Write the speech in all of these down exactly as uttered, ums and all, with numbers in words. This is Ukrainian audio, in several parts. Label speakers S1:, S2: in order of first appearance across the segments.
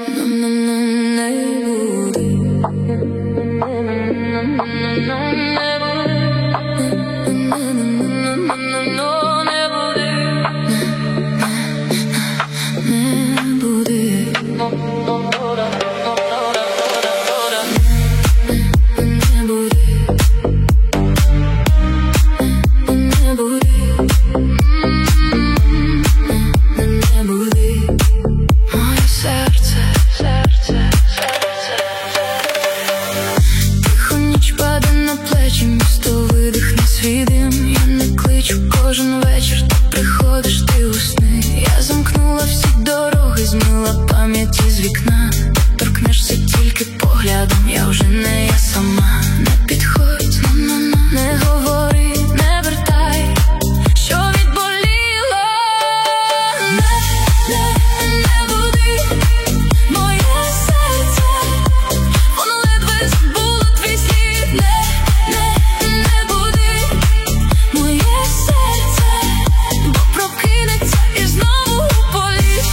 S1: Кожен вечір ти приходиш, ти у сни. Я замкнула всі дороги, змила пам'яті з вікна. Торкнешся тільки поглядом, я вже не я сама. Не підходь, не говори, не вертай, що відболіло. Не, не, не буди моє серце, воно ледве забуло твій слід. Не, не, не буди моє серце, бо прокинеться і знову у полі.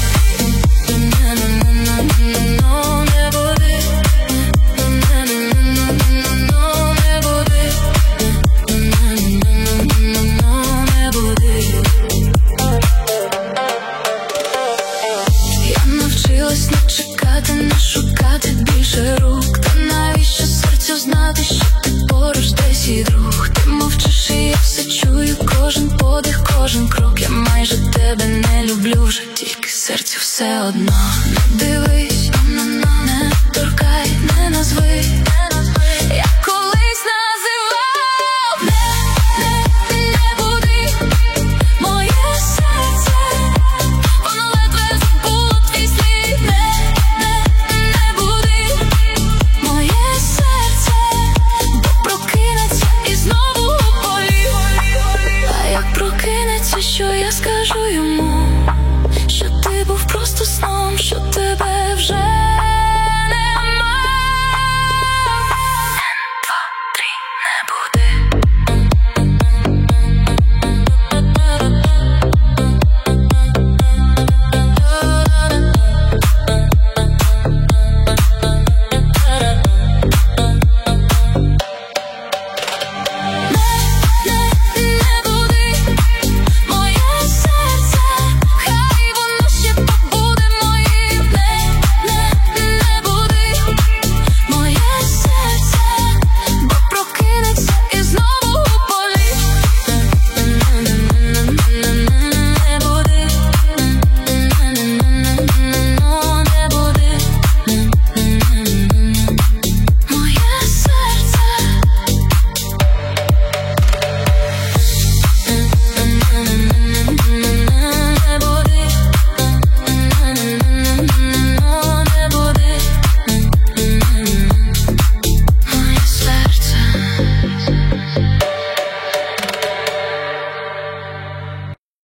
S1: Не буди, не буди, не буди. Я навчилась не чекати, не шукати більше рук. Та навіщо серцю знати, що ти поруч десь і друг? Ти мовчиш і я все чую, кожен подих, кожен крок. Я майже тебе не люблю вже, тільки серцю все одно. Не дивись, не торкай, не назви.